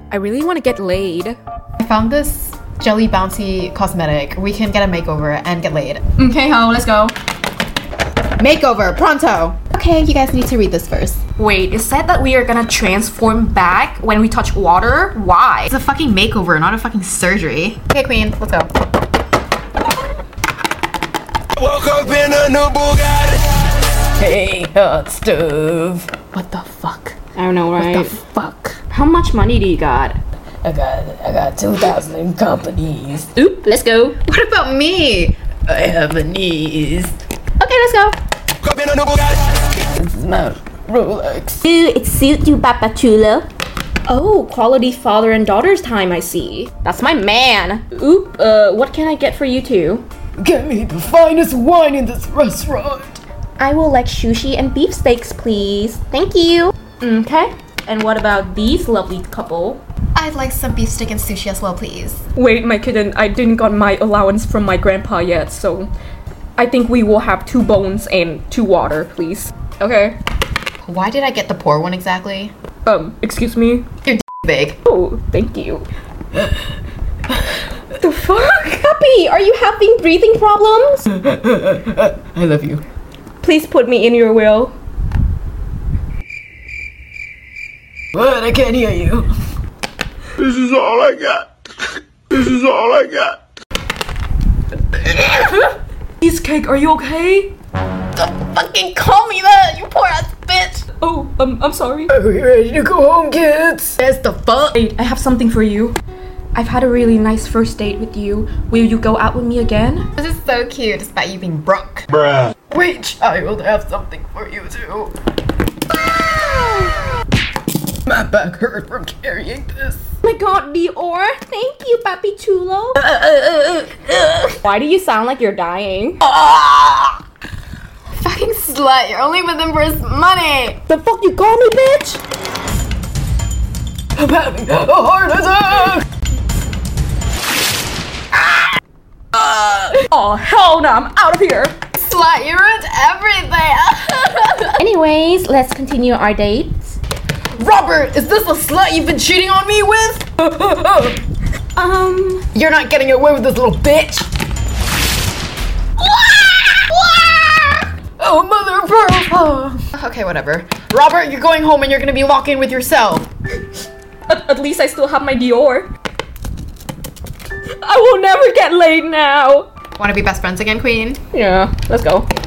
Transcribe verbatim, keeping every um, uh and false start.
I really want to get laid. I found this jelly bouncy cosmetic. We can get a makeover and get laid. Okay, ho, let's go. Makeover, pronto! Okay, you guys need to read this first. Wait, it said that we are gonna transform back when we touch water? Why? It's a fucking makeover, not a fucking surgery. Okay, queen, let's go. Woke up in a new Bugatti. Hey, hot stove. What the fuck? I don't know, right? What the fuck? How much money do you got? I got I got two thousand companies. Oop, let's go. What about me? I have a niece. Okay, let's go. Woke up in a new Bugatti. This is my Rolex. Ooh, it suits you, Papa Chulo. Oh, quality father and daughter's time, I see. That's my man. Oop, uh, what can I get for you two? Get me the finest wine in this restaurant. I will like sushi and beefsteaks, please. Thank you. Okay, and what about these lovely couple? I'd like some beef steak and sushi as well, please. Wait, my kitten, I didn't got my allowance from my grandpa yet, so I think we will have two bones and two water, please. Okay. Why did I get the poor one exactly? Um, excuse me? Your d big. Oh, thank you. The fuck? Puppy, are you having breathing problems? I love you. Please put me in your will. What? I can't hear you. This is all I got. This is all I got. Cheesecake, are you okay? Don't fucking call me that, you poor ass bitch! Oh, um, I'm sorry. Are we ready to go home, kids? That's the fuck? Wait, I have something for you. I've had a really nice first date with you. Will you go out with me again? This is so cute, despite you being broke. Bruh. Wait, child, I have something for you too. My back hurt from carrying this. Oh my god, Dior. Thank you, Papi Chulo. Uh, uh, uh, Why do you sound like you're dying? uh. Fucking slut, you're only with him for his money! The fuck you call me, bitch? I'm having a heart attack. Oh, hell no, I'm out of here. Slut, you ruined everything! Anyways, let's continue our dates. Robert, is this the slut you've been cheating on me with? Um, You're not getting away with this little bitch! Oh, mother of pearl! Oh. Okay, whatever. Robert, you're going home and you're gonna be locked in with yourself. At, at least I still have my Dior. I will never get laid now. Wanna be best friends again, queen? Yeah, let's go.